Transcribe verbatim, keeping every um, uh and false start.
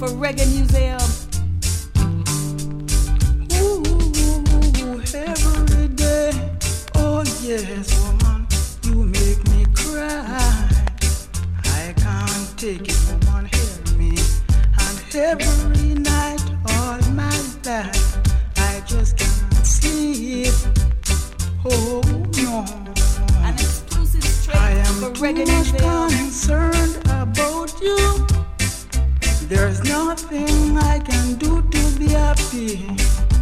for Reggae Museum. Ooh, every day. Oh yes, woman, you make me cry. I can't take it, woman, hear me. And every night, all my life, I just cannot sleep. Oh no. An exclusive straight I am for too Reggae much Museum. concerned about you. There's nothing I can do to be happy.